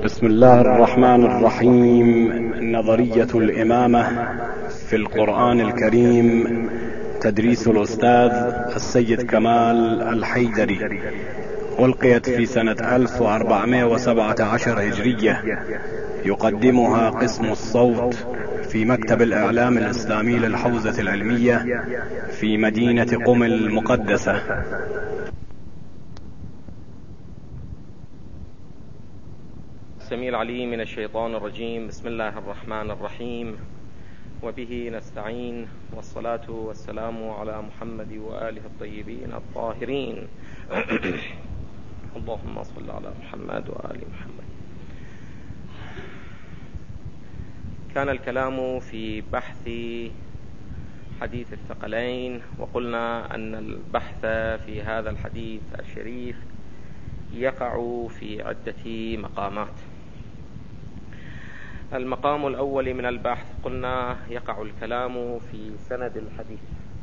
بسم الله الرحمن الرحيم. نظرية الإمامة في القرآن الكريم، تدريس الأستاذ السيد كمال الحيدري، ألقيت في سنة 1417 هجرية. يقدمها قسم الصوت في مكتب الإعلام الإسلامي للحوزة العلمية في مدينة قم المقدسة. السميع العليم من الشيطان الرجيم. بسم الله الرحمن الرحيم، وبه نستعين، والصلاة والسلام على محمد وآله الطيبين الطاهرين. اللهم صل على محمد وآل محمد. كان الكلام في بحث حديث الثقلين، وقلنا أن البحث في هذا الحديث الشريف يقع في عدة مقامات. المقام الأول من البحث قلنا يقع الكلام في سند الحديث.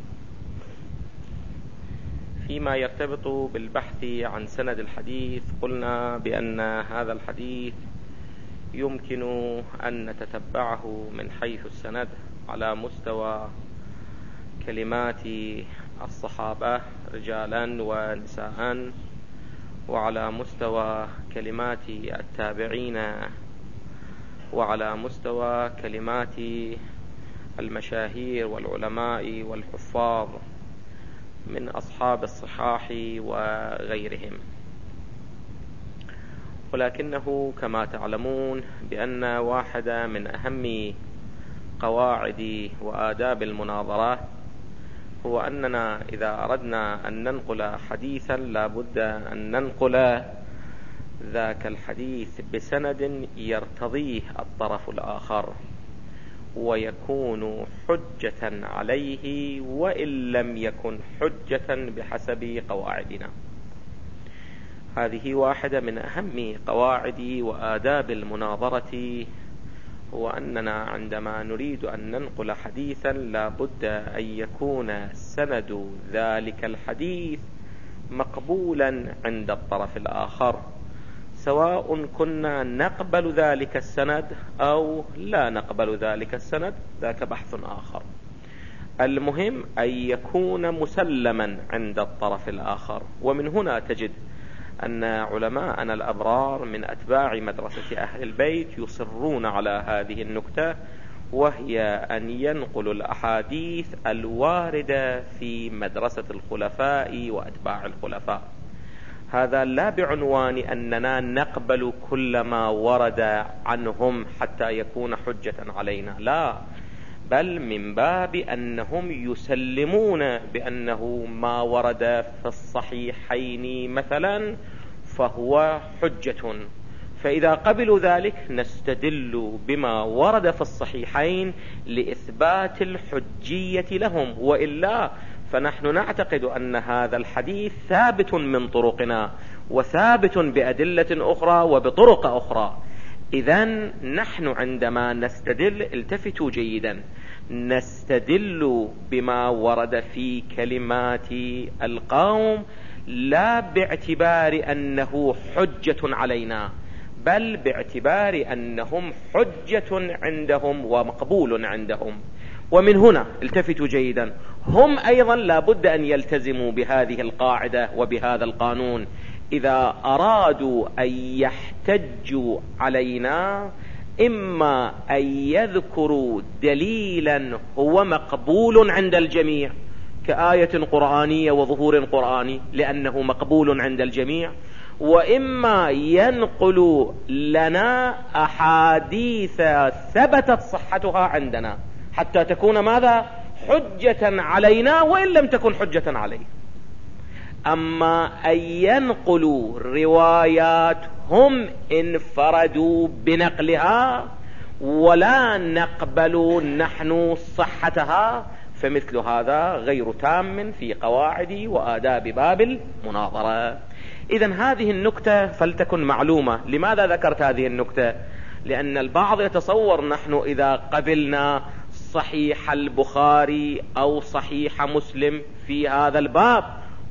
فيما يرتبط بالبحث عن سند الحديث قلنا بأن هذا الحديث يمكن أن نتتبعه من حيث السند على مستوى كلمات الصحابة رجالا ونساء، وعلى مستوى كلمات التابعين، وعلى مستوى كلمات المشاهير والعلماء والحفاظ من أصحاب الصحاح وغيرهم. ولكنه كما تعلمون بأن واحدة من أهم قواعد وآداب المناظرة هو أننا إذا أردنا أن ننقل حديثا لا بد أن ننقل ذاك الحديث بسند يرتضيه الطرف الآخر ويكون حجة عليه، وإن لم يكن حجة بحسب قواعدنا. هذه واحدة من أهم قواعد وآداب المناظرة، هو أننا عندما نريد أن ننقل حديثا لا بد أن يكون سند ذلك الحديث مقبولا عند الطرف الآخر، سواء كنا نقبل ذلك السند أو لا نقبل ذلك السند، ذاك بحث آخر. المهم أن يكون مسلما عند الطرف الآخر. ومن هنا تجد أن علماءنا الأبرار من أتباع مدرسة أهل البيت يصرون على هذه النكتة، وهي أن ينقلوا الأحاديث الواردة في مدرسة الخلفاء وأتباع الخلفاء. هذا لا بعنوان أننا نقبل كل ما ورد عنهم حتى يكون حجة علينا، لا، بل من باب أنهم يسلمون بأنه ما ورد في الصحيحين مثلا فهو حجة. فإذا قبلوا ذلك نستدل بما ورد في الصحيحين لإثبات الحجية لهم، وإلا فنحن نعتقد أن هذا الحديث ثابت من طرقنا وثابت بأدلة أخرى وبطرق أخرى. إذن نحن عندما نستدل، التفتوا جيدا، نستدل بما ورد في كلمات القوم لا باعتبار أنه حجة علينا، بل باعتبار أنهم حجة عندهم ومقبول عندهم. ومن هنا التفتوا جيدا، هم أيضا لا بد أن يلتزموا بهذه القاعدة وبهذا القانون. إذا أرادوا أن يحتجوا علينا، إما أن يذكروا دليلا هو مقبول عند الجميع كآية قرآنية وظهور قرآني لأنه مقبول عند الجميع، وإما ينقلوا لنا أحاديث ثبتت صحتها عندنا حتى تكون ماذا؟ حجة علينا، وإن لم تكن حجة عليه. أما أن ينقلوا روايات هم انفردوا بنقلها ولا نقبل نحن صحتها، فمثل هذا غير تام في قواعد وآداب باب المناظرة. إذن هذه النكتة فلتكن معلومة. لماذا ذكرت هذه النكتة؟ لأن البعض يتصور نحن إذا قبلنا صحيح البخاري أو صحيح مسلم في هذا الباب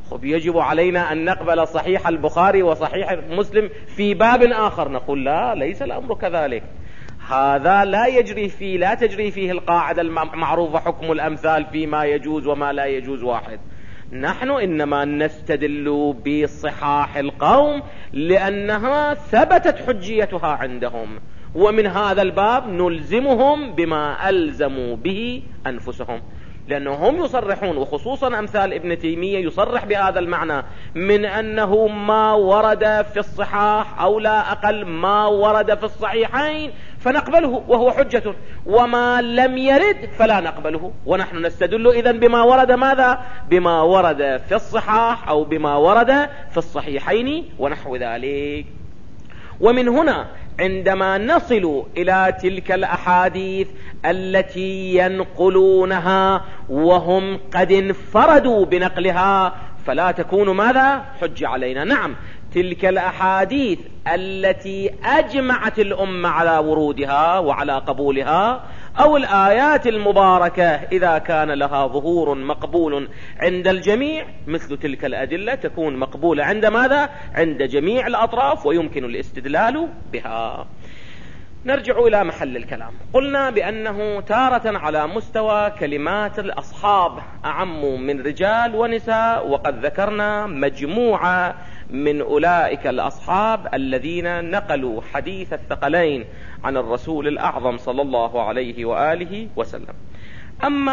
يجب علينا أن نقبل صحيح البخاري وصحيح مسلم في باب آخر. نقول لا، ليس الأمر كذلك. هذا لا تجري فيه القاعدة المعروفة حكم الأمثال فيما يجوز وما لا يجوز واحد. نحن إنما نستدل بصحاح القوم لأنها ثبتت حجيتها عندهم، ومن هذا الباب نلزمهم بما ألزموا به أنفسهم، لأنهم يصرحون، وخصوصا أمثال ابن تيمية يصرح بهذا المعنى، من أنه ما ورد في الصحاح أو لا أقل ما ورد في الصحيحين فنقبله وهو حجة، وما لم يرد فلا نقبله. ونحن نستدل إذن بما ورد، ماذا؟ بما ورد في الصحاح أو بما ورد في الصحيحين ونحو ذلك. ومن هنا عندما نصل إلى تلك الأحاديث التي ينقلونها وهم قد انفردوا بنقلها فلا تكون ماذا؟ حجة علينا. نعم، تلك الأحاديث التي أجمعت الأمة على ورودها وعلى قبولها، أو الآيات المباركة إذا كان لها ظهور مقبول عند الجميع، مثل تلك الأدلة تكون مقبولة عند ماذا؟ عند جميع الأطراف ويمكن الاستدلال بها. نرجع إلى محل الكلام. قلنا بأنه تارة على مستوى كلمات الأصحاب أعم من رجال ونساء، وقد ذكرنا مجموعة من أولئك الأصحاب الذين نقلوا حديث الثقلين عن الرسول الأعظم صلى الله عليه وآله وسلم. أما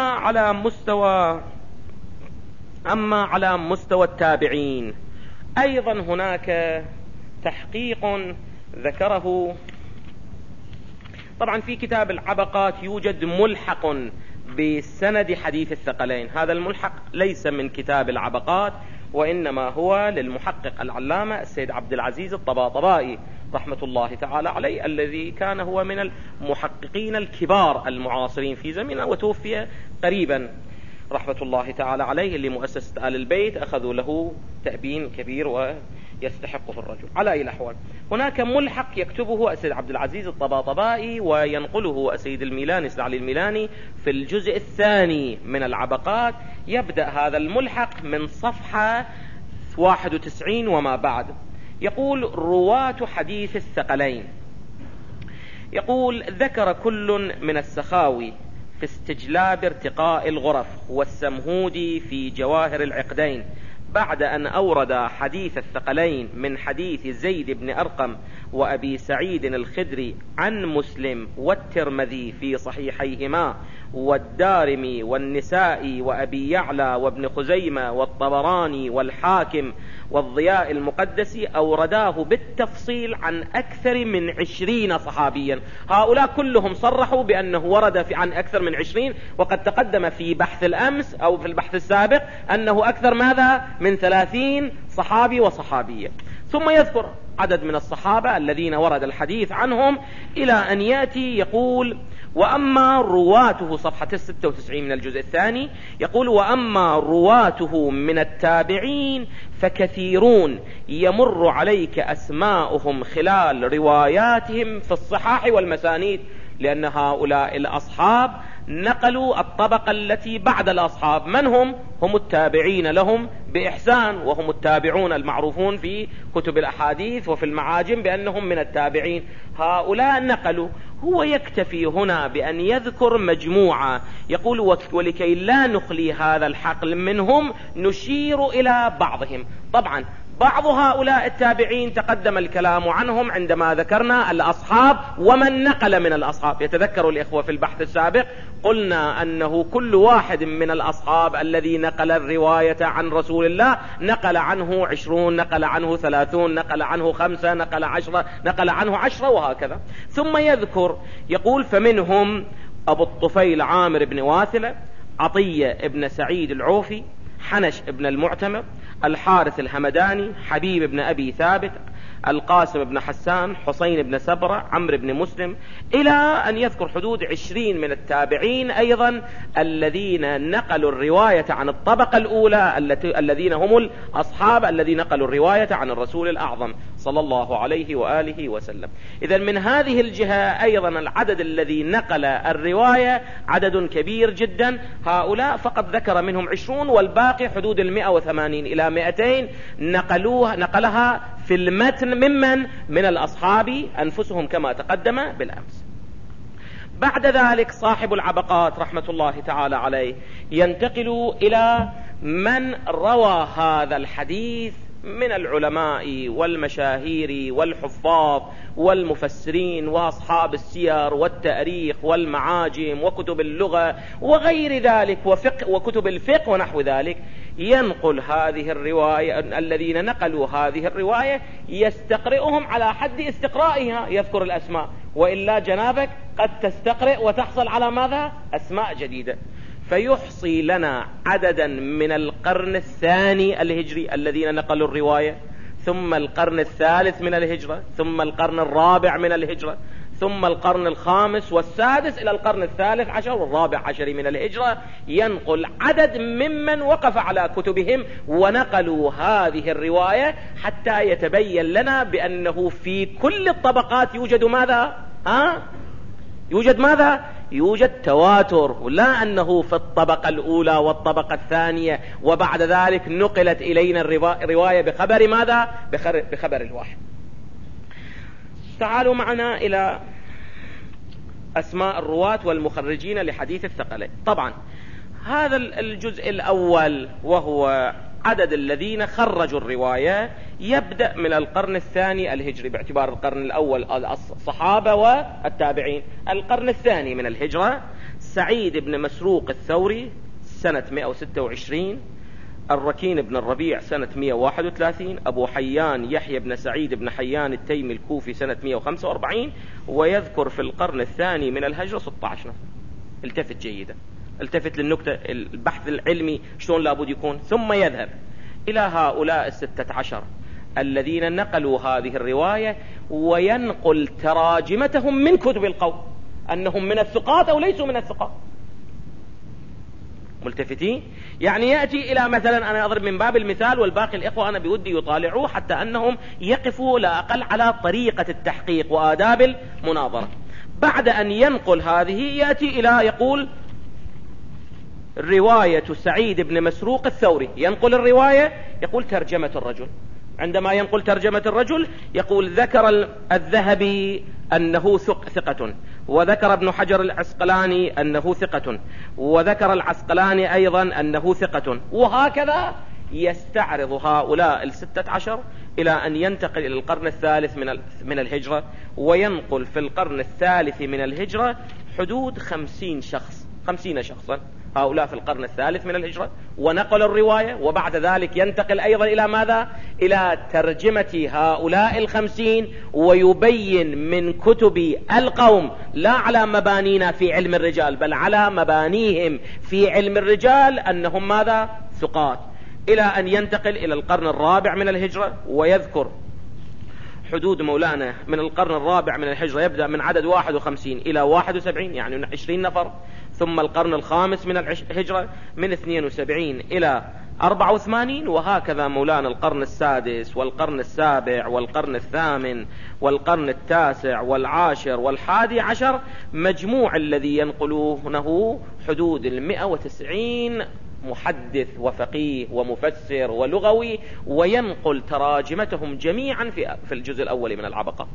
على مستوى التابعين أيضا هناك تحقيق ذكره. طبعا في كتاب العبقات يوجد ملحق بسند حديث الثقلين. هذا الملحق ليس من كتاب العبقات، وإنما هو للمحقق العلامة السيد عبد العزيز الطباطبائي رحمة الله تعالى عليه، الذي كان هو من المحققين الكبار المعاصرين في زمنه، وتوفي قريبا رحمة الله تعالى عليه، اللي مؤسسة آل البيت أخذوا له تأبين كبير ويستحقه الرجل. على أي الأحوال هناك ملحق يكتبه السيد عبد العزيز الطباطبائي وينقله السيد الميلاني السيد علي الميلاني في الجزء الثاني من العبقات. يبدأ هذا الملحق من صفحة 91 وما بعد. يقول: رواة حديث الثقلين. يقول: ذكر كل من السخاوي في استجلاب ارتقاء الغرف والسمهودي في جواهر العقدين بعد أن أورد حديث الثقلين من حديث زيد بن أرقم وأبي سعيد الخدري عن مسلم والترمذي في صحيحيهما والدارمي والنسائي وأبي يعلى وابن خزيمة والطبراني والحاكم والضياء المقدسي، أورداه بالتفصيل عن أكثر من 20 صحابيا. هؤلاء كلهم صرحوا بأنه ورد عن أكثر من 20، وقد تقدم في بحث الأمس أو في البحث السابق أنه أكثر ماذا؟ من 30 صحابي وصحابية. ثم يذكر عدد من الصحابة الذين ورد الحديث عنهم إلى أن يأتي يقول: وأما رواته، صفحة 96 من الجزء الثاني، يقول: وأما رواته من التابعين فكثيرون يمر عليك أسماؤهم خلال رواياتهم في الصحاح والمسانيد، لأن هؤلاء الأصحاب نقلوا الطبقة التي بعد الأصحاب. من هم؟ هم التابعين لهم بإحسان، وهم التابعون المعروفون في كتب الأحاديث وفي المعاجم بأنهم من التابعين. هؤلاء نقلوا. هو يكتفي هنا بأن يذكر مجموعة، يقول: ولكي لا نخلي هذا الحقل منهم نشير إلى بعضهم. طبعا بعض هؤلاء التابعين تقدم الكلام عنهم عندما ذكرنا الأصحاب ومن نقل من الأصحاب. يتذكر الإخوة في البحث السابق قلنا أنه كل واحد من الأصحاب الذي نقل الرواية عن رسول الله نقل عنه 20، نقل عنه 30، نقل عنه 5، نقل 10، نقل عنه 10، وهكذا. ثم يذكر يقول: فمنهم أبو الطفيل عامر بن واثلة، عطية بن سعيد العوفي، حنش بن المعتمر، الحارث الهمداني، حبيب بن أبي ثابت، القاسم بن حسان، حسين بن سبرة، عمرو بن مسلم، إلى أن يذكر حدود 20 من التابعين أيضا الذين نقلوا الرواية عن الطبقة الأولى، الذين هم الأصحاب الذين نقلوا الرواية عن الرسول الأعظم صلى الله عليه وآله وسلم. إذن من هذه الجهة أيضا العدد الذي نقل الرواية عدد كبير جدا. هؤلاء فقط ذكر منهم 20، والباقي حدود 180 إلى 200 نقلها في المتن من الأصحاب أنفسهم كما تقدم بالأمس. بعد ذلك صاحب العبقات رحمة الله تعالى عليه ينتقل إلى من روى هذا الحديث من العلماء والمشاهير والحفاظ والمفسرين وأصحاب السير والتاريخ والمعاجم وكتب اللغة وغير ذلك وكتب الفقه ونحو ذلك. ينقل هذه الرواية، الذين نقلوا هذه الرواية يستقرئهم على حد استقرائها، يذكر الأسماء، وإلا جنابك قد تستقرئ وتحصل على ماذا؟ أسماء جديدة. فيحصي لنا عددا من القرن الثاني الهجري الذين نقلوا الرواية، ثم القرن الثالث من الهجرة، ثم القرن الرابع من الهجرة، ثم القرن الخامس والسادس إلى القرن الثالث عشر والرابع عشر من الهجرة. ينقل عدد ممن وقف على كتبهم ونقلوا هذه الرواية حتى يتبين لنا بأنه في كل الطبقات يوجد ماذا؟ يوجد ماذا؟ يوجد تواتر، ولا أنه في الطبقة الأولى والطبقة الثانية وبعد ذلك نقلت إلينا الرواية بخبر ماذا؟ بخبر الواحد. تعالوا معنا إلى أسماء الرواة والمخرجين لحديث الثقلين. طبعا هذا الجزء الأول وهو عدد الذين خرجوا الرواية يبدأ من القرن الثاني الهجري، باعتبار القرن الأول الصحابة والتابعين. القرن الثاني من الهجرة: سعيد بن مسروق الثوري سنة 126، الركين بن الربيع سنة 131، أبو حيان يحيى بن سعيد بن حيان التيمي الكوفي سنة 145. ويذكر في القرن الثاني من الهجرة 16 نفر. التفت جيدا، التفت للنكتة، البحث العلمي شلون لابد يكون. ثم يذهب إلى هؤلاء 16 الذين نقلوا هذه الرواية وينقل تراجمتهم من كتب القوم، أنهم من الثقات أو ليسوا من الثقات. ملتفتين؟ يعني يأتي إلى مثلا، أنا أضرب من باب المثال والباقي الإخوة أنا بودي يطالعوه حتى أنهم يقفوا لا أقل على طريقة التحقيق وآداب المناظرة. بعد أن ينقل هذه يأتي إلى يقول رواية سعيد بن مسروق الثوري، ينقل الرواية، يقول ترجمة الرجل. عندما ينقل ترجمة الرجل يقول ذكر الذهبي أنه ثقة، وذكر ابن حجر العسقلاني أنه ثقة، وذكر العسقلاني أيضا أنه ثقة، وهكذا يستعرض هؤلاء 16 إلى أن ينتقل إلى القرن الثالث من الهجرة. وينقل في القرن الثالث من الهجرة حدود 50 شخصا، هؤلاء في القرن الثالث من الهجرة، ونقل الرواية. وبعد ذلك ينتقل أيضا إلى ماذا؟ إلى ترجمة هؤلاء 50، ويبين من كتب القوم لا على مبانينا في علم الرجال بل على مبانيهم في علم الرجال أنهم ماذا؟ ثقات. إلى أن ينتقل إلى القرن الرابع من الهجرة ويذكر حدود مولانا من القرن الرابع من الهجرة، يبدأ من عدد 51 إلى 71، يعني 20 نفر. ثم القرن الخامس من الهجرة من 72 إلى 84، وهكذا مولانا القرن السادس والقرن السابع والقرن الثامن والقرن التاسع والعاشر والحادي عشر. مجموع الذي ينقلونه حدود 190 محدث وفقيه ومفسر ولغوي، وينقل تراجمتهم جميعا في الجزء الأول من العبقة،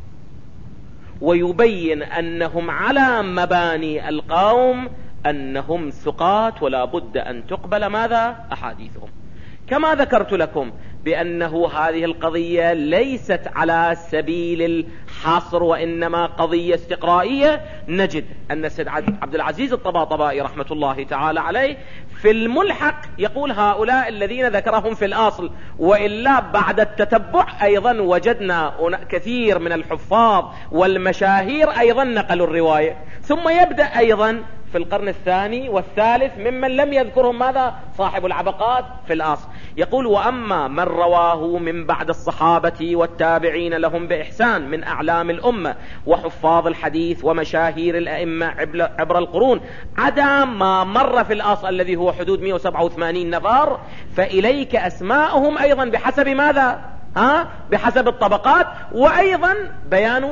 ويبين أنهم على مباني القوم أنهم ثقات ولا بد أن تقبل ماذا؟ أحاديثهم. كما ذكرت لكم بأنه هذه القضية ليست على سبيل الحصر وإنما قضية استقرائية. نجد أن السيد عبد العزيز الطباطبائي رحمة الله تعالى عليه في الملحق يقول هؤلاء الذين ذكرهم في الأصل، وإلا بعد التتبع أيضا وجدنا كثير من الحفاظ والمشاهير أيضا نقلوا الرواية. ثم يبدأ أيضا في القرن الثاني والثالث ممن لم يذكرهم ماذا؟ صاحب العبقات في الأصل. يقول وأما من رواه من بعد الصحابة والتابعين لهم بإحسان من أعلام الأمة وحفاظ الحديث ومشاهير الأئمة عبر القرون عدا ما مر في الأصل الذي هو حدود 187 نفر، فإليك أسماءهم أيضا بحسب ماذا؟ بحسب الطبقات، وأيضا بيان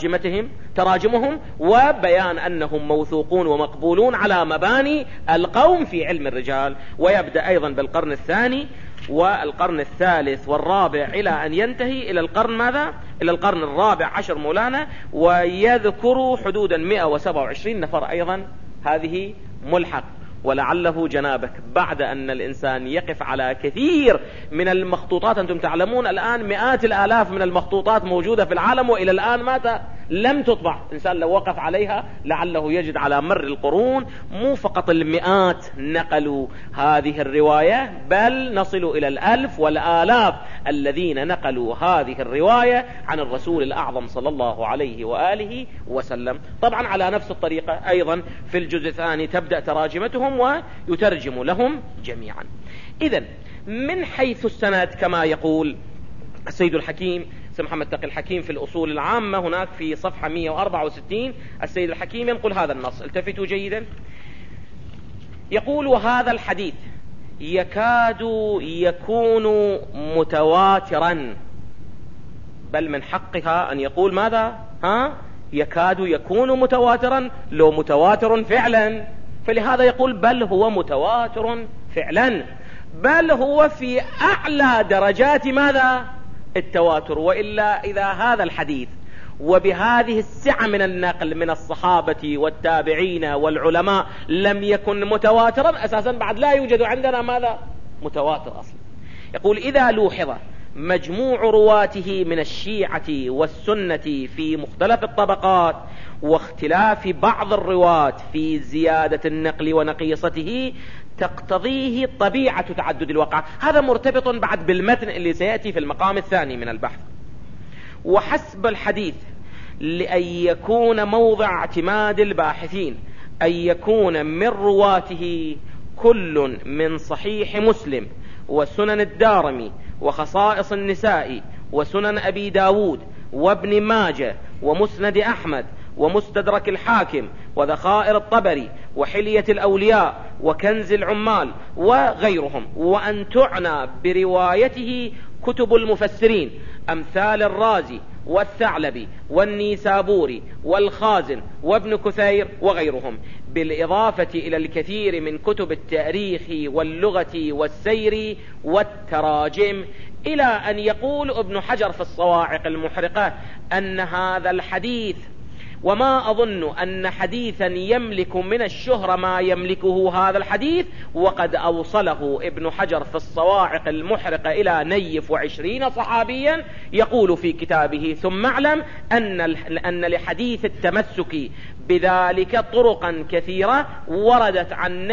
تراجمهم وبيان أنهم موثوقون ومقبولون على مباني القوم في علم الرجال. ويبدأ أيضا بالقرن الثاني والقرن الثالث والرابع إلى أن ينتهي إلى القرن ماذا؟ إلى القرن الرابع عشر مولانا، ويذكر حدودا 127 نفر أيضا. هذه ملحق. ولعله جنابك بعد أن الإنسان يقف على كثير من المخطوطات، أنتم تعلمون الآن مئات الآلاف من المخطوطات موجودة في العالم وإلى الآن لم تطبع. إنسان لو وقف عليها لعله يجد على مر القرون مو فقط المئات نقلوا هذه الرواية، بل نصل إلى الألف والآلاف الذين نقلوا هذه الرواية عن الرسول الأعظم صلى الله عليه وآله وسلم. طبعا على نفس الطريقة أيضا في الجزء الثاني تبدأ تراجمتهم ويترجم لهم جميعا. إذن من حيث السند كما يقول السيد الحكيم محمد تقي الحكيم في الأصول العامة، هناك في صفحة 164 السيد الحكيم ينقل هذا النص، التفتوا جيدا. يقول: وهذا الحديث يكاد يكون متواترا، بل من حقها أن يقول ماذا؟ يكاد يكون متواترا، لو متواتر فعلا، فلهذا يقول بل هو متواتر فعلا، بل هو في أعلى درجات ماذا؟ التواتر. وإلا إذا هذا الحديث وبهذه السعة من النقل من الصحابة والتابعين والعلماء لم يكن متواترا أساسا، بعد لا يوجد عندنا ماذا؟ متواتر أصلا. يقول: إذا لوحظ مجموع رواته من الشيعة والسنة في مختلف الطبقات، واختلاف بعض الرواة في زيادة النقل ونقيصته، تقتضيه طبيعة تعدد الوقع. هذا مرتبط بعد بالمتن اللي سيأتي في المقام الثاني من البحث. وحسب الحديث لأن يكون موضع اعتماد الباحثين أن يكون من رواته كل من صحيح مسلم وسنن الدارمي وخصائص النساء وسنن أبي داود وابن ماجه ومسند أحمد ومستدرك الحاكم وذخائر الطبري وحلية الأولياء وكنز العمال وغيرهم، وأن تعنى بروايته كتب المفسرين أمثال الرازي والثعلبي والنيسابوري والخازن وابن كثير وغيرهم، بالإضافة إلى الكثير من كتب التاريخ واللغة والسير والتراجم، إلى أن يقول ابن حجر في الصواعق المحرقة أن هذا الحديث، وما أظن أن حديثا يملك من الشهرة ما يملكه هذا الحديث، وقد أوصله ابن حجر في الصواعق المحرقة إلى 20 صحابيا، يقول في كتابه: ثم اعلم أن لحديث التمسك بذلك طرقا كثيرة وردت عن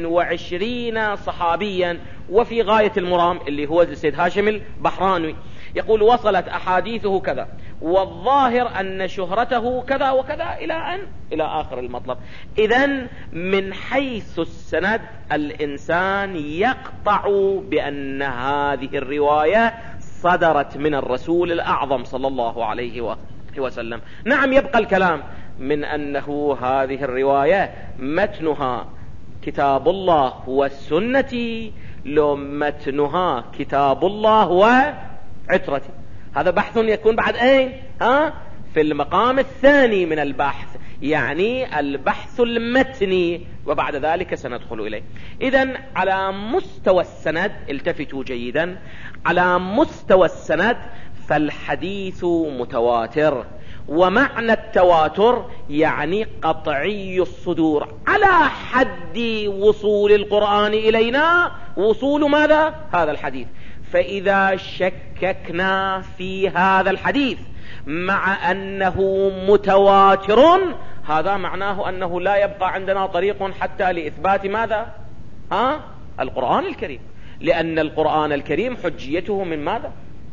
20 صحابيا. وفي غاية المرام اللي هو السيد هاشم البحراني يقول: وصلت أحاديثه كذا، والظاهر أن شهرته كذا وكذا، إلى آخر المطلب. إذن من حيث السند الإنسان يقطع بأن هذه الرواية صدرت من الرسول الأعظم صلى الله عليه وسلم. نعم، يبقى الكلام من أنه هذه الرواية متنها كتاب الله والسنة، لو متنها كتاب الله وعترتي. هذا بحث يكون بعد أين؟ في المقام الثاني من البحث، يعني البحث المتني، وبعد ذلك سندخل إليه. إذن على مستوى السند، التفتوا جيدا، على مستوى السند فالحديث متواتر، ومعنى التواتر يعني قطعي الصدور، على حد وصول القرآن إلينا وصول ماذا؟ هذا الحديث. فإذا شككنا في هذا الحديث مع أنه متواتر، هذا معناه أنه لا يبقى عندنا طريق حتى لإثبات ماذا؟ القرآن الكريم، لأن القرآن الكريم حجيته من ماذا؟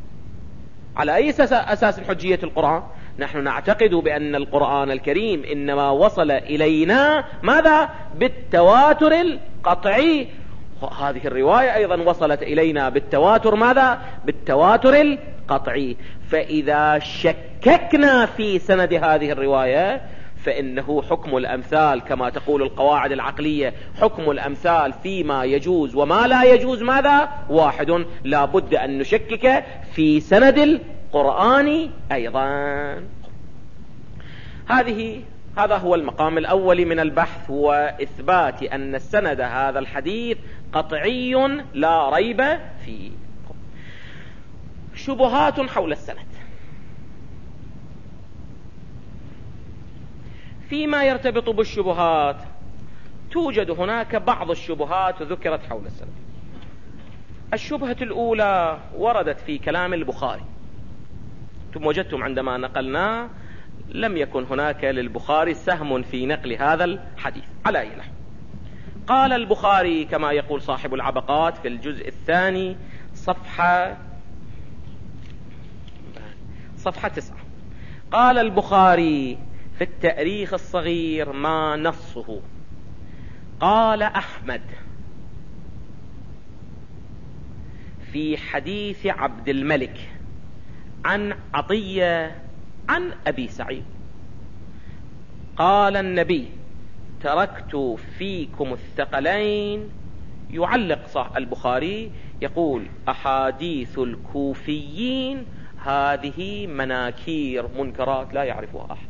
على أي أساس حجية القرآن؟ نحن نعتقد بأن القرآن الكريم إنما وصل إلينا ماذا؟ بالتواتر القطعي. هذه الرواية أيضا وصلت إلينا بالتواتر ماذا؟ بالتواتر القطعي. فإذا شككنا في سند هذه الرواية فإنه حكم الأمثال كما تقول القواعد العقلية، حكم الأمثال فيما يجوز وما لا يجوز ماذا؟ واحد. لا بد أن نشكك في سند القرآن أيضا. هذا هو المقام الأول من البحث، وإثبات أن السند هذا الحديث قطعي لا ريب فيه. شبهات حول السند. فيما يرتبط بالشبهات توجد هناك بعض الشبهات ذكرت حول السند. الشبهة الأولى وردت في كلام البخاري. ثم وجدتم عندما نقلناه لم يكن هناك للبخاري سهم في نقل هذا الحديث على أي نحو. قال البخاري كما يقول صاحب العبقات في الجزء الثاني صفحة 9، قال البخاري في التاريخ الصغير ما نصه: قال أحمد في حديث عبد الملك عن عطية عن أبي سعيد قال النبي: تركت فيكم الثقلين. يعلق صاحب البخاري يقول: أحاديث الكوفيين هذه مناكير منكرات لا يعرفها أحد.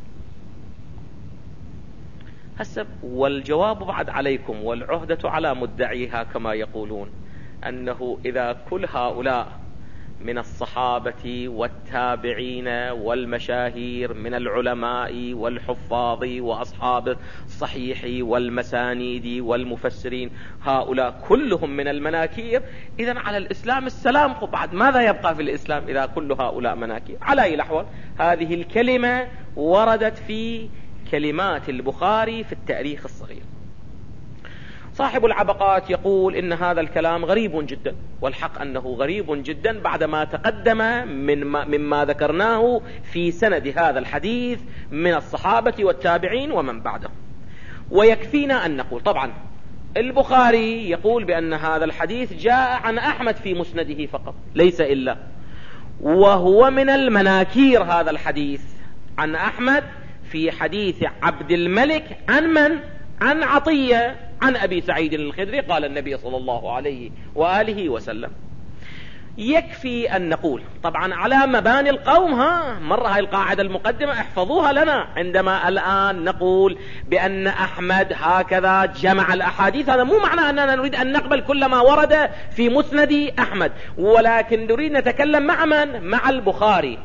هسه والجواب بعد عليكم، والعهدة على مدعيها كما يقولون، أنه إذا كل هؤلاء من الصحابة والتابعين والمشاهير من العلماء والحفاظ وأصحاب الصحيح والمسانيد والمفسرين هؤلاء كلهم من المناكير، إذن على الإسلام السلام. بعد ماذا يبقى في الإسلام إذا كل هؤلاء مناكير؟ على أي الأحوال هذه الكلمة وردت في كلمات البخاري في التاريخ الصغير. صاحب العبقات يقول إن هذا الكلام غريب جدا، والحق أنه غريب جدا بعدما تقدم مما ذكرناه في سند هذا الحديث من الصحابة والتابعين ومن بعدهم. ويكفينا أن نقول طبعا البخاري يقول بأن هذا الحديث جاء عن أحمد في مسنده فقط ليس إلا، وهو من المناكير هذا الحديث عن أحمد في حديث عبد الملك عن من؟ عن عطية عن أبي سعيد الخدري قال النبي صلى الله عليه وآله وسلم. يكفي أن نقول طبعا على مباني القوم، مرة هاي القاعدة المقدمة احفظوها لنا، عندما الآن نقول بأن أحمد هكذا جمع الأحاديث، هذا مو معنى أننا نريد أن نقبل كل ما ورد في مسند أحمد، ولكن نريد نتكلم مع من؟ مع البخاري.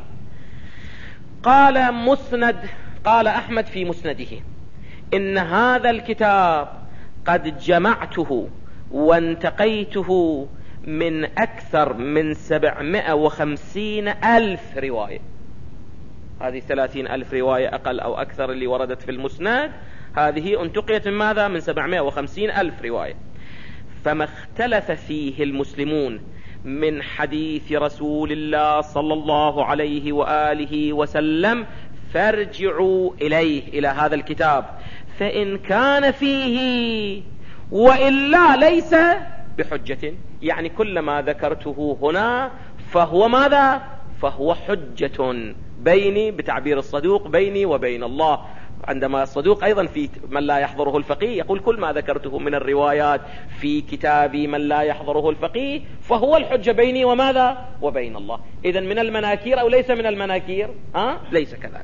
قال أحمد في مسنده: إن هذا الكتاب قد جمعته وانتقيته من أكثر من 750,000 رواية. هذه 30,000 رواية أقل أو أكثر اللي وردت في المسند، هذه انتقيت من ماذا؟ من 750,000 رواية. فما اختلف فيه المسلمون من حديث رسول الله صلى الله عليه وآله وسلم فارجعوا إلى هذا الكتاب، فإن كان فيه وإلا ليس بحجة. يعني كل ما ذكرته هنا فهو ماذا؟ فهو حجة بيني، بتعبير الصدوق، بيني وبين الله. عندما الصدوق أيضا في من لا يحضره الفقيه يقول: كل ما ذكرته من الروايات في كتابي من لا يحضره الفقيه فهو الحجة بيني وماذا؟ وبين الله. إذن من المناكير أو ليس من المناكير؟ ليس كذلك.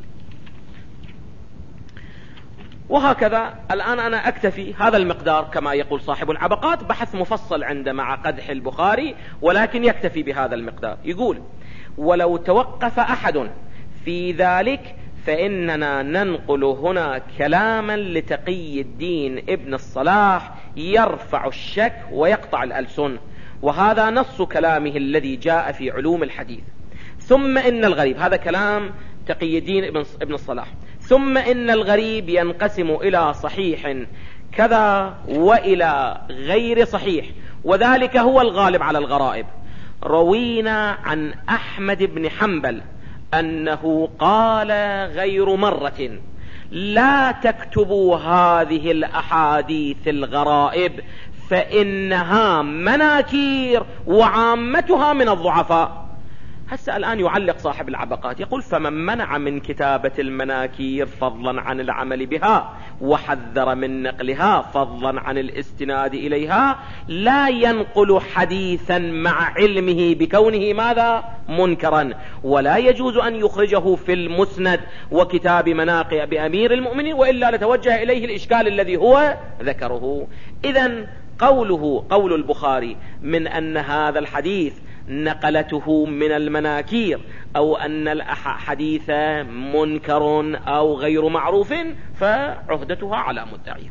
وهكذا الآن أنا أكتفي هذا المقدار كما يقول صاحب العبقات، بحث مفصل عند مع قدح البخاري، ولكن يكتفي بهذا المقدار. يقول: ولو توقف أحد في ذلك فإننا ننقل هنا كلاما لتقي الدين ابن الصلاح يرفع الشك ويقطع الألسن، وهذا نص كلامه الذي جاء في علوم الحديث. ثم إن الغريب، هذا كلام تقي الدين ابن الصلاح، ثم إن الغريب ينقسم إلى صحيح كذا وإلى غير صحيح، وذلك هو الغالب على الغرائب. روينا عن أحمد بن حنبل أنه قال غير مرة: لا تكتبوا هذه الأحاديث الغرائب فإنها مناكير وعامتها من الضعفاء. هسه الآن يعلق صاحب العبقات يقول: فمن منع من كتابة المناكير فضلا عن العمل بها وحذر من نقلها فضلا عن الاستناد إليها لا ينقل حديثا مع علمه بكونه ماذا؟ منكرا، ولا يجوز أن يخرجه في المسند وكتاب مناقب بأمير المؤمنين، وإلا لتوجه إليه الإشكال الذي هو ذكره. إذن قول البخاري من أن هذا الحديث نقلته من المناكير أو أن الحديث منكر أو غير معروف فعهدتها على مدعيه.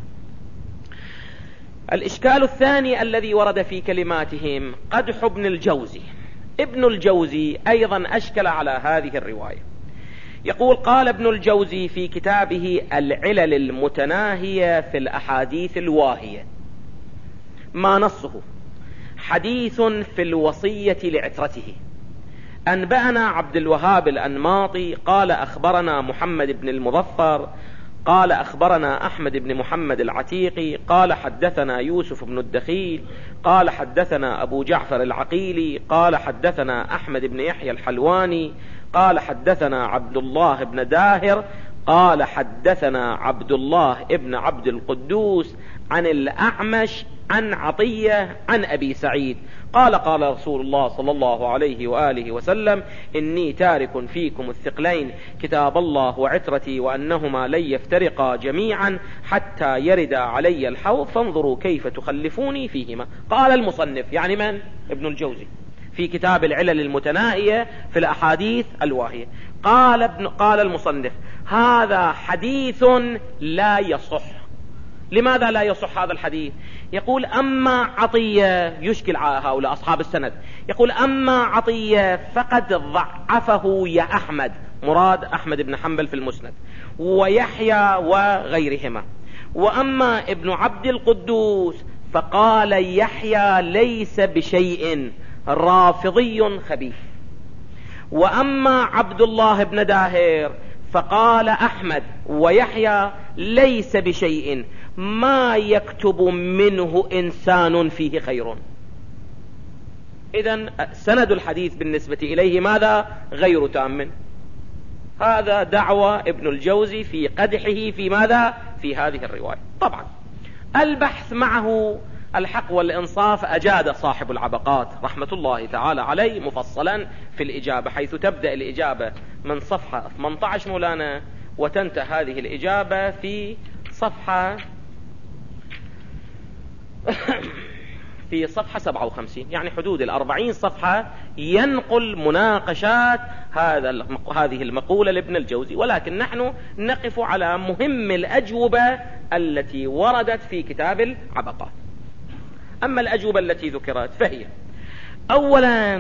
الإشكال الثاني الذي ورد في كلماتهم قدح ابن الجوزي. ابن الجوزي أيضا أشكل على هذه الرواية. يقول: قال ابن الجوزي في كتابه العلل المتناهية في الأحاديث الواهية، ما نصه: حديث في الوصية لعترته. أنبأنا عبد الوهاب الأنماطي قال أخبرنا محمد بن المظفر قال أخبرنا أحمد بن محمد العتيقي قال حدثنا يوسف بن الدخيل قال حدثنا أبو جعفر العقيلي قال حدثنا أحمد بن يحيى الحلواني قال حدثنا عبد الله بن داهر قال حدثنا عبد الله بن عبد القدوس عن الأعمش عن عطية عن أبي سعيد قال: قال رسول الله صلى الله عليه وآله وسلم: إني تارك فيكم الثقلين كتاب الله وعترتي وأنهما لن يفترقا جميعا حتى يرد علي الحوض فانظروا كيف تخلفوني فيهما. قال المصنف، يعني من؟ ابن الجوزي، في كتاب العلل المتناهية في الأحاديث الواهية، قال المصنف: هذا حديث لا يصح. لماذا لا يصح هذا الحديث؟ يقول: أما عطية، يشكل على هؤلاء أصحاب السند، يقول: أما عطية فقد ضعفه يا أحمد، مراد أحمد بن حنبل في المسند، ويحيى وغيرهما. وأما ابن عبد القدوس فقال يحيى ليس بشيء، رافضي خبيث. وأما عبد الله بن داهر فقال أحمد ويحيى ليس بشيء، ما يكتب منه إنسان فيه خير. إذن سند الحديث بالنسبة إليه ماذا؟ غير تام. هذا دعوى ابن الجوزي في قدحه في ماذا؟ في هذه الرواية. طبعا البحث معه الحق والإنصاف أجاد صاحب العبقات رحمة الله تعالى عليه مفصلا في الإجابة، حيث تبدأ الإجابة من صفحة 18 مولانا وتنتهي هذه الإجابة في صفحة 57، يعني حدود 40 صفحة ينقل مناقشات هذه المقولة لابن الجوزي. ولكن نحن نقف على مهم الأجوبة التي وردت في كتاب العبقات. أما الأجوبة التي ذكرت فهي: أولا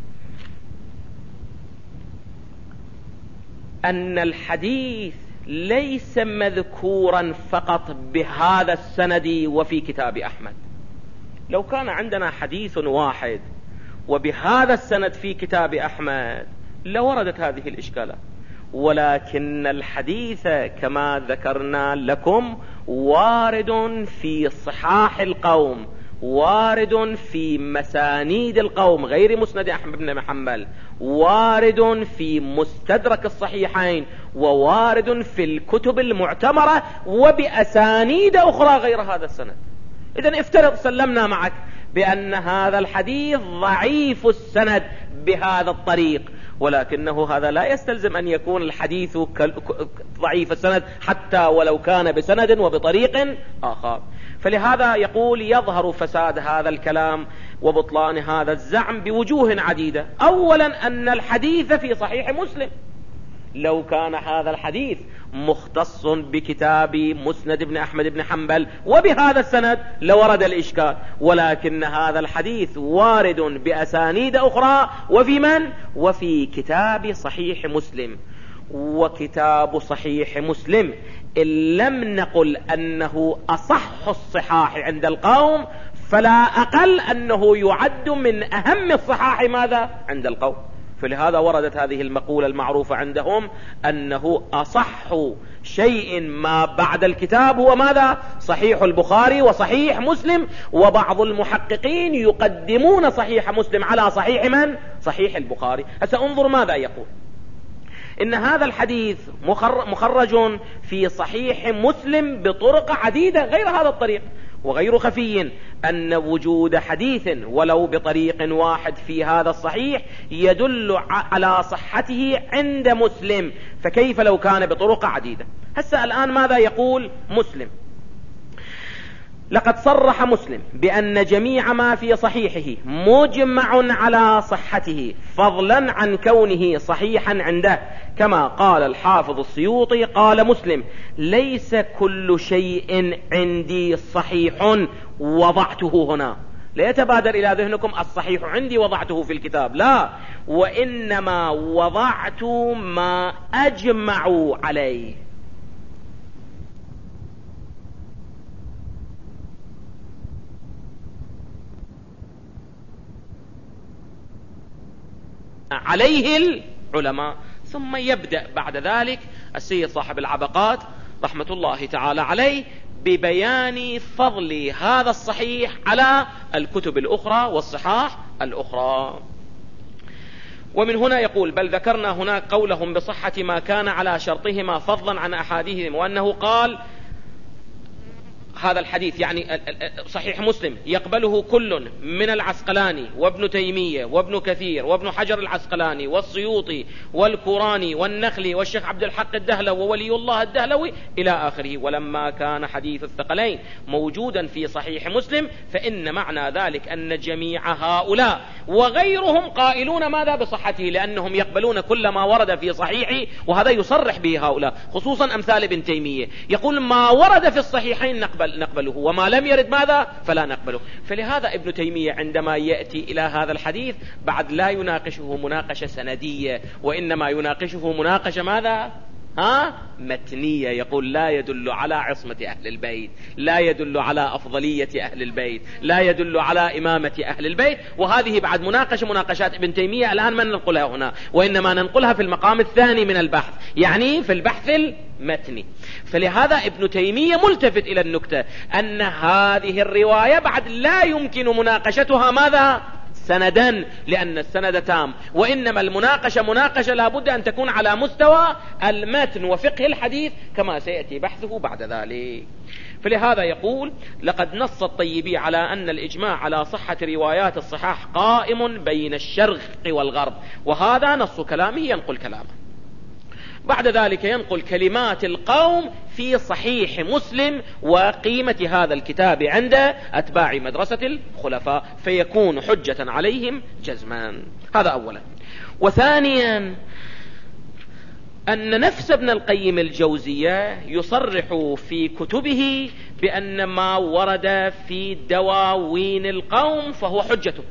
أن الحديث ليس مذكورا فقط بهذا السند وفي كتاب أحمد. لو كان عندنا حديث واحد وبهذا السند في كتاب أحمد لوردت هذه الإشكالات، ولكن الحديث كما ذكرنا لكم وارد في صحاح القوم، وارد في مسانيد القوم غير مسند أحمد بن محمد، وارد في مستدرك الصحيحين، ووارد في الكتب المعتمرة وبأسانيد أخرى غير هذا السند. إذن افترض سلمنا معك بأن هذا الحديث ضعيف السند بهذا الطريق، ولكنه هذا لا يستلزم أن يكون الحديث ضعيف السند حتى ولو كان بسند وبطريق آخر. فلهذا يقول: يظهر فساد هذا الكلام وبطلان هذا الزعم بوجوه عديدة. أولا أن الحديث في صحيح مسلم، لو كان هذا الحديث مختص بكتاب مسند بن أحمد بن حنبل وبهذا السند لورد الإشكال، ولكن هذا الحديث وارد بأسانيد أخرى وفي من؟ وفي كتاب صحيح مسلم. وكتاب صحيح مسلم إن لم نقل أنه أصح الصحاح عند القوم فلا أقل أنه يعد من أهم الصحاح ماذا؟ عند القوم. فلهذا وردت هذه المقولة المعروفة عندهم أنه أصح شيء ما بعد الكتاب هو ماذا؟ صحيح البخاري وصحيح مسلم، وبعض المحققين يقدمون صحيح مسلم على صحيح من؟ صحيح البخاري. هسه انظر ماذا يقول. إن هذا الحديث مخرج في صحيح مسلم بطرق عديدة غير هذا الطريق، وغير خفي أن وجود حديث ولو بطريق واحد في هذا الصحيح يدل على صحته عند مسلم، فكيف لو كان بطرق عديدة؟ هسه الآن ماذا يقول مسلم؟ لقد صرح مسلم بأن جميع ما في صحيحه مجمع على صحته، فضلا عن كونه صحيحا عنده، كما قال الحافظ السيوطي قال مسلم: ليس كل شيء عندي صحيح وضعته هنا. لا يتبادر إلى ذهنكم الصحيح عندي وضعته في الكتاب، لا، وإنما وضعت ما أجمعوا عليه. عليه العلماء. ثم يبدأ بعد ذلك السيد صاحب العبقات رحمة الله تعالى عليه ببيان فضل هذا الصحيح على الكتب الأخرى والصحاح الأخرى. ومن هنا يقول: بل ذكرنا هناك قولهم بصحة ما كان على شرطهما فضلا عن أحاديثهم، وأنه قال هذا الحديث يعني صحيح مسلم يقبله كل من العسقلاني وابن تيمية وابن كثير وابن حجر العسقلاني والسيوطي والكوراني والنخلي والشيخ عبد الحق الدهلوي وولي الله الدهلوي إلى آخره. ولما كان حديث الثقلين موجودا في صحيح مسلم فإن معنى ذلك أن جميع هؤلاء وغيرهم قائلون ماذا؟ بصحته، لأنهم يقبلون كل ما ورد في صحيحه، وهذا يصرح به هؤلاء خصوصا أمثال ابن تيمية، يقول ما ورد في الصحيحين نقبله، وما لم يرد ماذا؟ فلا نقبله. فلهذا ابن تيمية عندما يأتي إلى هذا الحديث بعد لا يناقشه مناقشة سندية، وإنما يناقشه مناقشة ماذا؟ متنية. يقول لا يدل على عصمة أهل البيت، لا يدل على أفضلية أهل البيت، لا يدل على إمامة أهل البيت. وهذه بعد مناقشات ابن تيمية الآن ما ننقلها هنا، وإنما ننقلها في المقام الثاني من البحث، يعني في البحث المتني. فلهذا ابن تيمية ملتفت إلى النكتة أن هذه الرواية بعد لا يمكن مناقشتها ماذا؟ سندا، لأن السند تام، وإنما مناقشة لابد أن تكون على مستوى المتن وفقه الحديث كما سيأتي بحثه بعد ذلك. فلهذا يقول: لقد نص الطيبي على أن الإجماع على صحة روايات الصحاح قائم بين الشرق والغرب، وهذا نص كلامه ينقل كلامه. بعد ذلك ينقل كلمات القوم في صحيح مسلم وقيمة هذا الكتاب عند أتباع مدرسة الخلفاء، فيكون حجة عليهم جزما. هذا أولا. وثانيا أن نفس ابن القيم الجوزية يصرح في كتبه بأن ما ورد في دواوين القوم فهو حجته.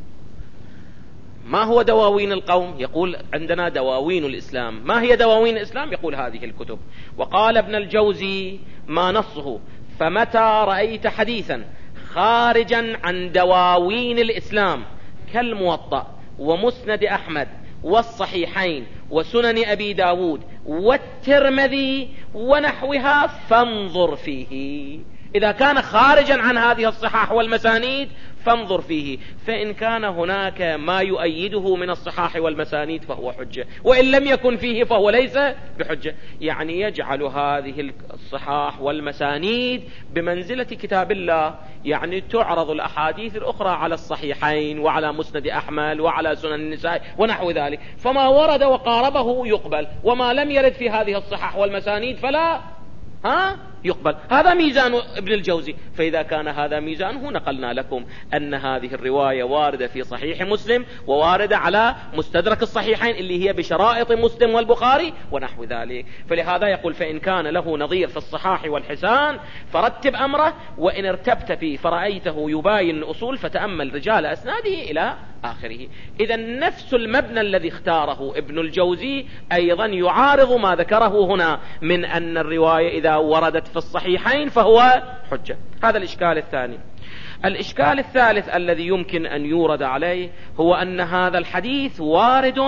ما هو دواوين القوم؟ يقول عندنا دواوين الإسلام. ما هي دواوين الإسلام؟ يقول هذه الكتب. وقال ابن الجوزي ما نصه: فمتى رأيت حديثا خارجا عن دواوين الإسلام كالموطأ ومسند أحمد والصحيحين وسنن أبي داود والترمذي ونحوها فانظر فيه. إذا كان خارجا عن هذه الصحاح والمسانيد فانظر فيه، فإن كان هناك ما يؤيده من الصحاح والمسانيد فهو حجة، وإن لم يكن فيه فهو ليس بحجة. يعني يجعل هذه الصحاح والمسانيد بمنزلة كتاب الله، يعني تعرض الأحاديث الأخرى على الصحيحين وعلى مسند أحمد وعلى سنن النساء ونحو ذلك، فما ورد وقاربه يقبل، وما لم يرد في هذه الصحاح والمسانيد فلا يقبل. هذا ميزان ابن الجوزي. فإذا كان هذا ميزانه نقلنا لكم أن هذه الرواية واردة في صحيح مسلم وواردة على مستدرك الصحيحين اللي هي بشرائط مسلم والبخاري ونحو ذلك. فلهذا يقول: فإن كان له نظير في الصحاح والحسان فرتب أمره، وإن ارتبت فيه فرأيته يباين الأصول فتأمل رجال أسناده إلى آخره. إذا نفس المبنى الذي اختاره ابن الجوزي أيضا يعارض ما ذكره هنا من أن الرواية إذا وردت في الصحيحين فهو حجة. هذا الإشكال الثاني. الإشكال الثالث الذي يمكن أن يورد عليه هو أن هذا الحديث وارد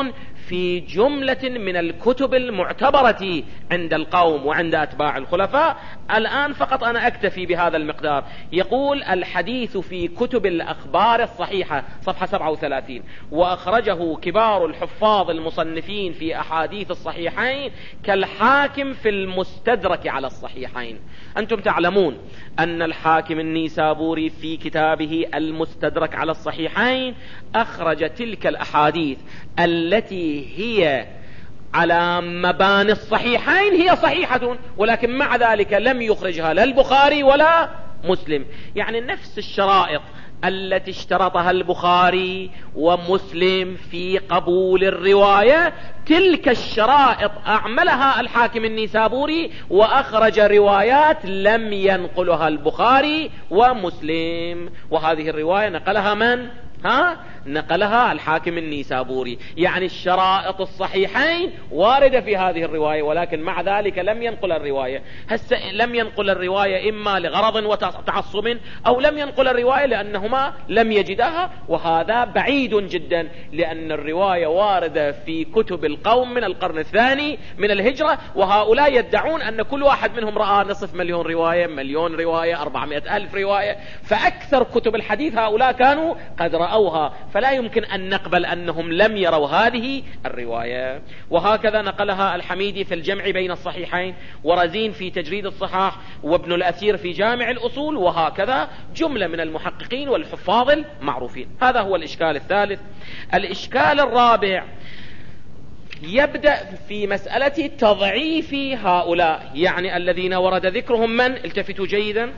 في جملة من الكتب المعتبرة عند القوم وعند أتباع الخلفاء. الآن فقط أنا أكتفي بهذا المقدار. يقول الحديث في كتب الأخبار الصحيحة صفحة 37: وأخرجه كبار الحفاظ المصنفين في أحاديث الصحيحين كالحاكم في المستدرك على الصحيحين. أنتم تعلمون أن الحاكم النيسابوري في كتابه المستدرك على الصحيحين أخرج تلك الأحاديث التي هي على مباني الصحيحين، هي صحيحة، ولكن مع ذلك لم يخرجها لا البخاري ولا مسلم. يعني نفس الشرائط التي اشترطها البخاري ومسلم في قبول الرواية، تلك الشرائط أعملها الحاكم النيسابوري وأخرج روايات لم ينقلها البخاري ومسلم. وهذه الرواية نقلها من؟ نقلها الحاكم النيسابوري. يعني الشرائط الصحيحين واردة في هذه الرواية، ولكن مع ذلك لم ينقل الرواية. لم ينقل الرواية إما لغرض وتعصب، أو لم ينقل الرواية لأنهما لم يجدها، وهذا بعيد جدا، لأن الرواية واردة في كتب القوم من القرن الثاني من الهجرة، وهؤلاء يدعون أن كل واحد منهم رأى نصف مليون رواية، مليون رواية، 400,000 رواية، فأكثر كتب الحديث هؤلاء كانوا قد رأوها، فلا يمكن أن نقبل أنهم لم يروا هذه الرواية. وهكذا نقلها الحميدي في الجمع بين الصحيحين، ورزين في تجريد الصحاح، وابن الأثير في جامع الأصول، وهكذا جملة من المحققين والحفاظ المعروفين. هذا هو الإشكال الثالث. الإشكال الرابع يبدأ في مسألة تضعيف هؤلاء، يعني الذين ورد ذكرهم من؟ التفتوا جيدا.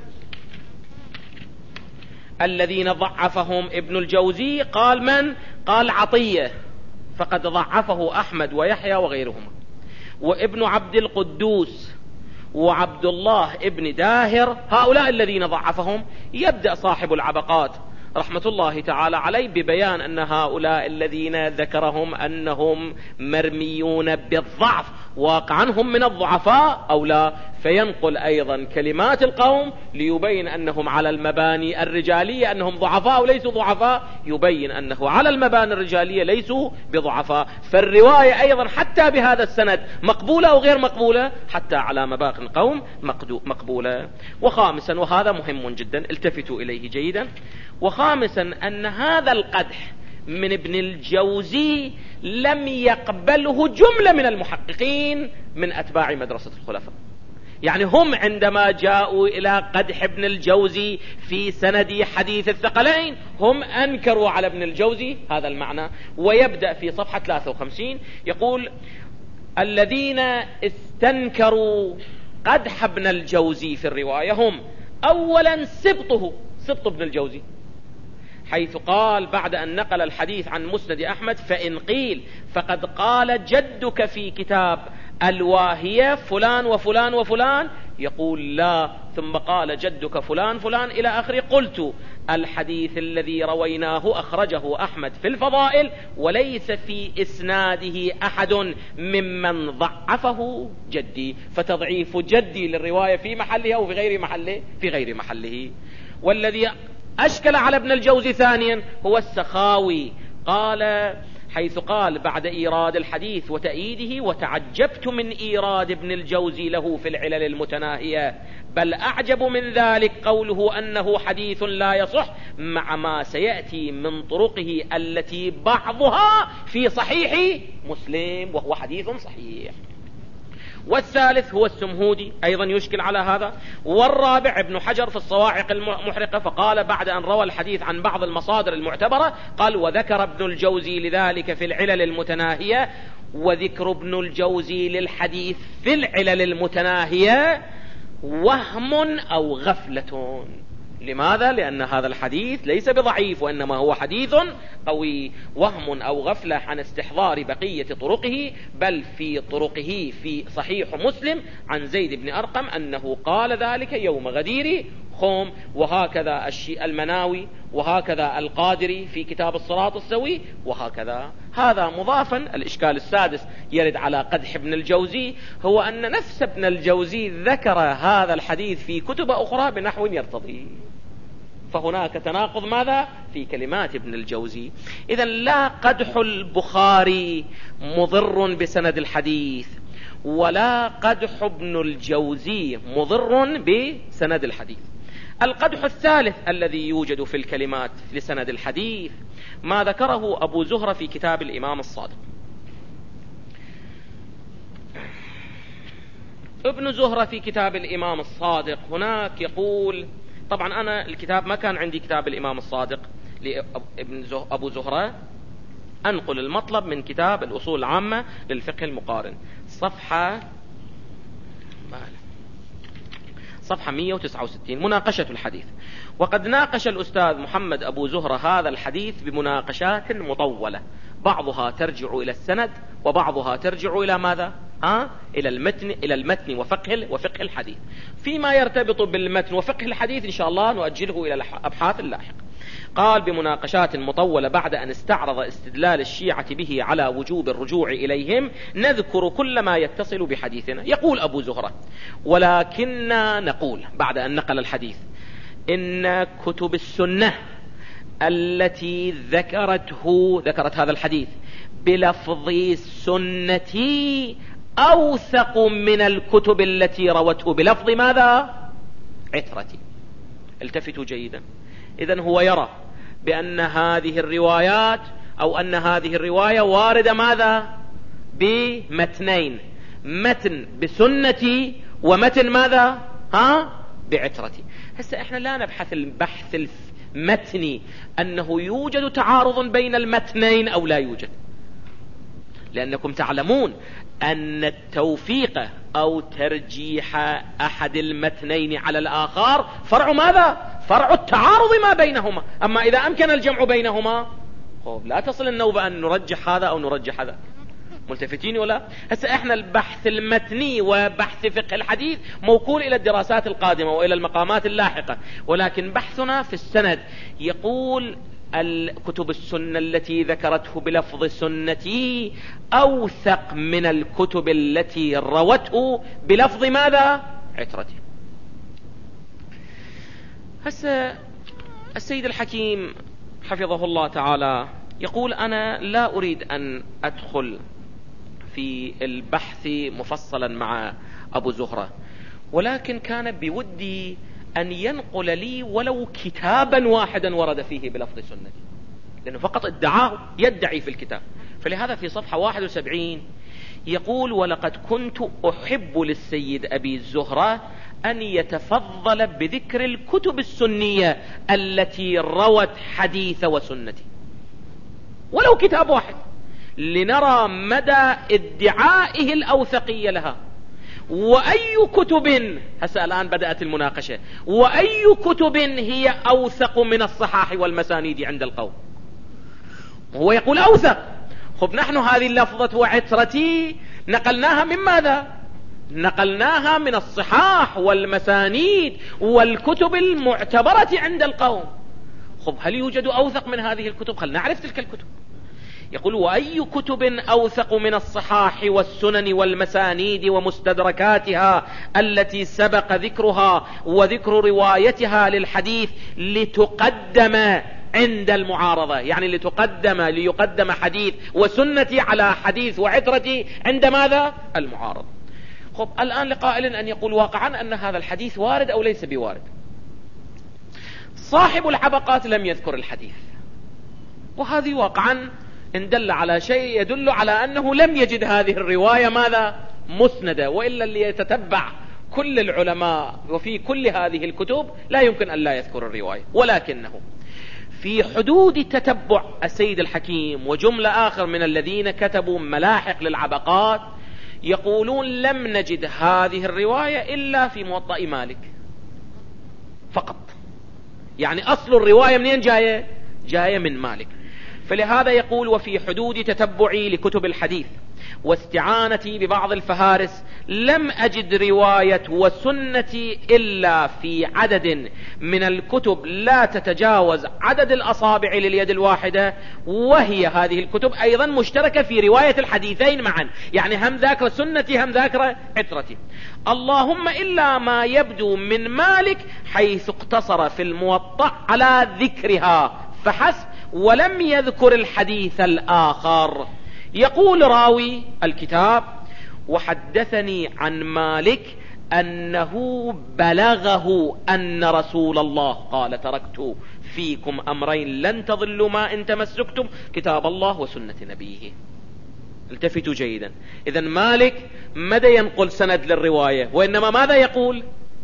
الذين ضعفهم ابن الجوزي قال من؟ قال عطية، فقد ضعفه أحمد ويحيى وغيرهما، وابن عبد القدوس وعبد الله ابن داهر، هؤلاء الذين ضعفهم. يبدأ صاحب العبقات رحمة الله تعالى عليه ببيان أن هؤلاء الذين ذكرهم أنهم مرميون بالضعف واقعا هم من الضعفاء أو لا، فينقل أيضا كلمات القوم ليبين أنهم على المباني الرجالية أنهم ضعفاء وليسوا ضعفاء، يبين أنه على المباني الرجالية ليسوا بضعفاء. فالرواية أيضا حتى بهذا السند مقبولة أو غير مقبولة، حتى على مباقي القوم مقبولة. وخامسا، وهذا مهم جدا التفتوا إليه جيدا، وخامسا أن هذا القدح من ابن الجوزي لم يقبله جملة من المحققين من أتباع مدرسة الخلفاء. يعني هم عندما جاءوا إلى قدح ابن الجوزي في سند حديث الثقلين هم أنكروا على ابن الجوزي هذا المعنى. ويبدأ في صفحة 53 يقول: الذين استنكروا قدح ابن الجوزي في الرواية هم أولا سبط ابن الجوزي، حيث قال بعد أن نقل الحديث عن مسند أحمد: فإن قيل فقد قال جدك في كتاب الواهية فلان وفلان وفلان، يقول لا، ثم قال جدك فلان فلان إلى آخره. قلت: الحديث الذي رويناه أخرجه أحمد في الفضائل وليس في إسناده أحد ممن ضعفه جدي. فتضعيف جدي للرواية في محله أو في غير محله؟ في غير محله. والذي أشكل على ابن الجوزي ثانيا هو السخاوي، قال حيث قال بعد إيراد الحديث وتأييده: وتعجبت من إيراد ابن الجوزي له في العلل المتناهية، بل أعجب من ذلك قوله أنه حديث لا يصح، مع ما سيأتي من طرقه التي بعضها في صحيح مسلم وهو حديث صحيح. والثالث هو السمهودي، أيضا يشكل على هذا. والرابع ابن حجر في الصواعق المحرقة، فقال بعد أن روى الحديث عن بعض المصادر المعتبرة قال: وذكر ابن الجوزي لذلك في العلل المتناهية. وذكر ابن الجوزي للحديث في العلل المتناهية وهم أو غفلة. لماذا؟ لأن هذا الحديث ليس بضعيف، وإنما هو حديث قوي. وهم أو غفلة عن استحضار بقية طرقه، بل في طرقه في صحيح مسلم عن زيد بن أرقم أنه قال ذلك يوم غدير خوم. وهكذا المناوي، وهكذا القادري في كتاب الصراط السوي، وهكذا. هذا مضافا. الإشكال السادس يرد على قدح ابن الجوزي، هو أن نفس ابن الجوزي ذكر هذا الحديث في كتب أخرى بنحو يرتضي. فهناك تناقض ماذا في كلمات ابن الجوزي. إذا لا قدح البخاري مضر بسند الحديث، ولا قدح ابن الجوزي مضر بسند الحديث. القدح الثالث الذي يوجد في الكلمات لسند الحديث ما ذكره أبو زهرة في كتاب الإمام الصادق. ابن زهرة في كتاب الإمام الصادق هناك يقول، طبعا أنا الكتاب ما كان عندي كتاب الإمام الصادق أبو زهرة، أنقل المطلب من كتاب الأصول العامة للفقه المقارن، صفحة 169، مناقشة الحديث. وقد ناقش الأستاذ محمد أبو زهرة هذا الحديث بمناقشات مطولة، بعضها ترجع إلى السند وبعضها ترجع إلى ماذا؟ إلى المتن وفقه الحديث. فيما يرتبط بالمتن وفقه الحديث إن شاء الله نؤجله إلى الأبحاث اللاحقة. قال بمناقشات مطولة بعد أن استعرض استدلال الشيعة به على وجوب الرجوع إليهم نذكر كل ما يتصل بحديثنا. يقول أبو زهرة: ولكننا نقول بعد أن نقل الحديث إن كتب السنة التي ذكرت هذا الحديث بلفظ السنة أوثق من الكتب التي روته بلفظ ماذا؟ عترتي. التفتوا جيدا. إذن هو يرى بأن هذه الروايات أو أن هذه الرواية واردة ماذا؟ بمتنين، متن بسنتي ومتن ماذا؟ بعترتي. هسه احنا لا نبحث البحث المتني أنه يوجد تعارض بين المتنين أو لا يوجد، لأنكم تعلمون أن التوفيق أو ترجيح أحد المتنين على الآخر فرع ماذا؟ فرع التعارض ما بينهما. أما إذا أمكن الجمع بينهما لا تصل النوبة أن نرجح هذا أو نرجح هذا. ملتفتين ولا؟ هسه احنا البحث المتني وبحث فقه الحديث موكول إلى الدراسات القادمة وإلى المقامات اللاحقة، ولكن بحثنا في السند. يقول الكتب السنة التي ذكرته بلفظ سنتي أوثق من الكتب التي روته بلفظ ماذا؟ عترتي. هسه السيد الحكيم حفظه الله تعالى يقول: أنا لا أريد أن أدخل في البحث مفصلا مع أبو زهرة، ولكن كان بودي أن ينقل لي ولو كتابا واحدا ورد فيه بلفظ سنتي، لأنه فقط يدعي في الكتاب. فلهذا في صفحة 71 يقول: ولقد كنت أحب للسيد أبي الزهرة أن يتفضل بذكر الكتب السنية التي روت حديث وسنتي، ولو كتاب واحد، لنرى مدى ادعائه الأوثقية لها. وأي كتب، هسه الآن بدأت المناقشة، وأي كتب هي أوثق من الصحاح والمسانيد عند القوم؟ هو يقول أوثق. خب نحن هذه اللفظة وعترتي نقلناها من ماذا؟ نقلناها من الصحاح والمسانيد والكتب المعتبرة عند القوم. خب هل يوجد أوثق من هذه الكتب؟ خلنا نعرف تلك الكتب. يقول: وأي كتب أوثق من الصحاح والسنن والمسانيد ومستدركاتها التي سبق ذكرها وذكر روايتها للحديث لتقدم عند المعارضة، يعني ليقدم حديث وسنتي على حديث وعترتي عند ماذا؟ المعارض. خب الآن لقائل أن يقول واقعا أن هذا الحديث وارد أو ليس بوارد. صاحب العبقات لم يذكر الحديث، وهذه واقعا إن دل على شيء يدل على أنه لم يجد هذه الرواية ماذا؟ مسندة، وإلا اللي يتتبع كل العلماء وفي كل هذه الكتب لا يمكن أن لا يذكر الرواية. ولكنه في حدود تتبع السيد الحكيم وجملة آخر من الذين كتبوا ملاحق للعبقات يقولون لم نجد هذه الرواية إلا في موطأ مالك فقط. يعني أصل الرواية منين جاية من مالك. فلهذا يقول: وفي حدود تتبعي لكتب الحديث واستعانتي ببعض الفهارس لم أجد رواية وسنتي إلا في عدد من الكتب لا تتجاوز عدد الأصابع لليد الواحدة، وهي هذه الكتب أيضا مشتركة في رواية الحديثين معا، يعني هم ذاكر سنتي هم ذاكر عترتي. اللهم إلا ما يبدو من مالك حيث اقتصر في الموطأ على ذكرها فحسب ولم يذكر الحديث الآخر. يقول راوي الكتاب: وحدثني عن مالك أنه بلغه أن رسول الله قال: تركت فيكم أمرين لن تضلوا ما إن تمسكتم، كتاب الله وسنة نبيه. التفتوا جيدا. إذن مالك ماذا ينقل سند للرواية، وإنما ماذا يقول؟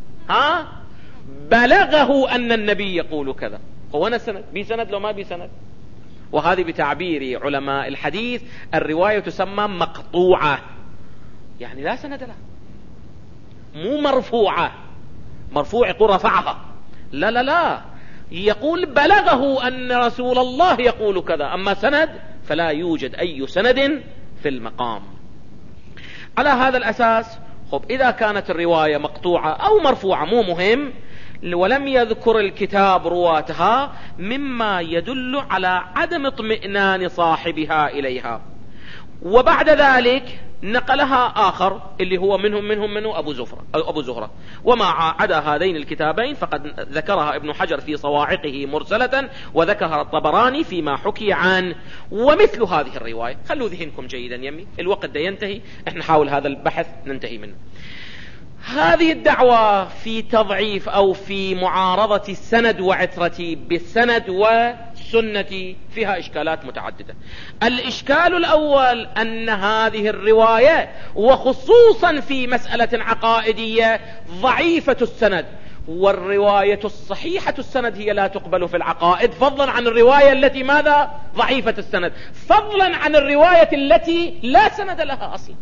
بلغه أن النبي يقول كذا. هو أنا سند بسند لو ما بسند. وهذه بتعبير علماء الحديث الرواية تسمى مقطوعة، يعني لا سند لها، مو مرفوعة. مرفوع يقول رفعها، لا لا لا، يقول بلغه أن رسول الله يقول كذا. أما سند فلا يوجد أي سند في المقام. على هذا الأساس إذا كانت الرواية مقطوعة أو مرفوعة مو مهم، ولم يذكر الكتاب رواتها، مما يدل على عدم اطمئنان صاحبها إليها. وبعد ذلك نقلها آخر اللي هو منه أبو زهرة. وما عدا هذين الكتابين فقد ذكرها ابن حجر في صواعقه مرسلة، وذكرها الطبراني فيما حكي عنه. ومثل هذه الرواية، خلوا ذهنكم جيدا يمي، الوقت ده ينتهي، احنا نحاول هذا البحث ننتهي منه. هذه الدعوة في تضعيف أو في معارضة السند وعترتي بالسند والسنة فيها إشكالات متعددة. الإشكال الأول أن هذه الرواية وخصوصا في مسألة عقائدية ضعيفة السند، والرواية الصحيحة السند هي لا تقبل في العقائد، فضلا عن الرواية التي ماذا؟ ضعيفة السند، فضلا عن الرواية التي لا سند لها أصلا.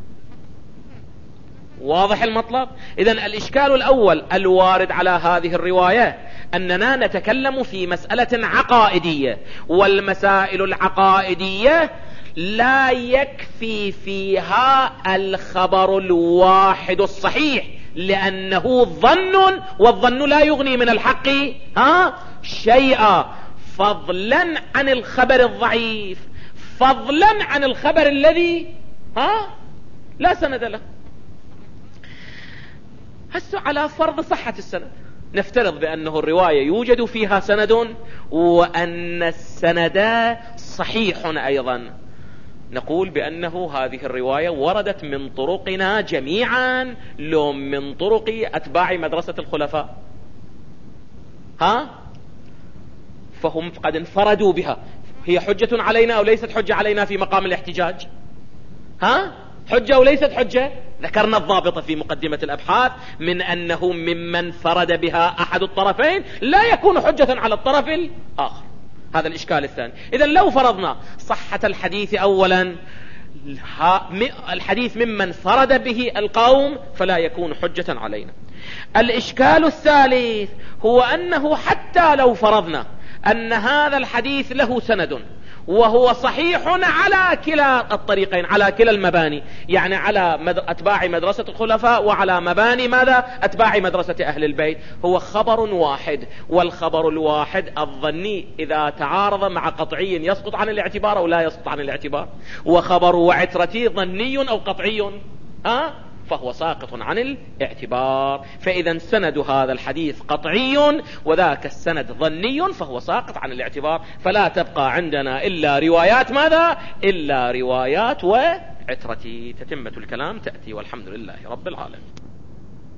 واضح المطلب؟ إذن الإشكال الأول الوارد على هذه الرواية أننا نتكلم في مسألة عقائدية، والمسائل العقائدية لا يكفي فيها الخبر الواحد الصحيح، لأنه ظن، والظن لا يغني من الحق شيئا، فضلا عن الخبر الضعيف، فضلا عن الخبر الذي لا سند له. هسه على فرض صحة السند، نفترض بأنه الرواية يوجد فيها سند وأن السند صحيح أيضا، نقول بأنه هذه الرواية وردت من طرقنا جميعا لو من طرق أتباع مدرسة الخلفاء، فهم قد انفردوا بها، هي حجة علينا أو ليست حجة علينا في مقام الاحتجاج؟ حجة أو ليست حجة؟ ذكرنا الضابط في مقدمة الأبحاث من أنه ممن فرد بها أحد الطرفين لا يكون حجة على الطرف الآخر. هذا الإشكال الثاني. إذن لو فرضنا صحة الحديث أولا، الحديث ممن فرد به القوم فلا يكون حجة علينا. الإشكال الثالث هو أنه حتى لو فرضنا أن هذا الحديث له سند وهو صحيح على كلا الطريقين، على كلا المباني، يعني على أتباع مدرسة الخلفاء وعلى مباني ماذا؟ أتباع مدرسة أهل البيت، هو خبر واحد، والخبر الواحد الظني إذا تعارض مع قطعي يسقط عن الاعتبار أو لا يسقط عن الاعتبار، وخبر وعترتي ظني أو قطعي فهو ساقط عن الاعتبار. فإذا سند هذا الحديث قطعي وذاك السند ظني فهو ساقط عن الاعتبار، فلا تبقى عندنا إلا روايات ماذا؟ إلا روايات وعترتي. تتمة الكلام تأتي، والحمد لله رب العالمين.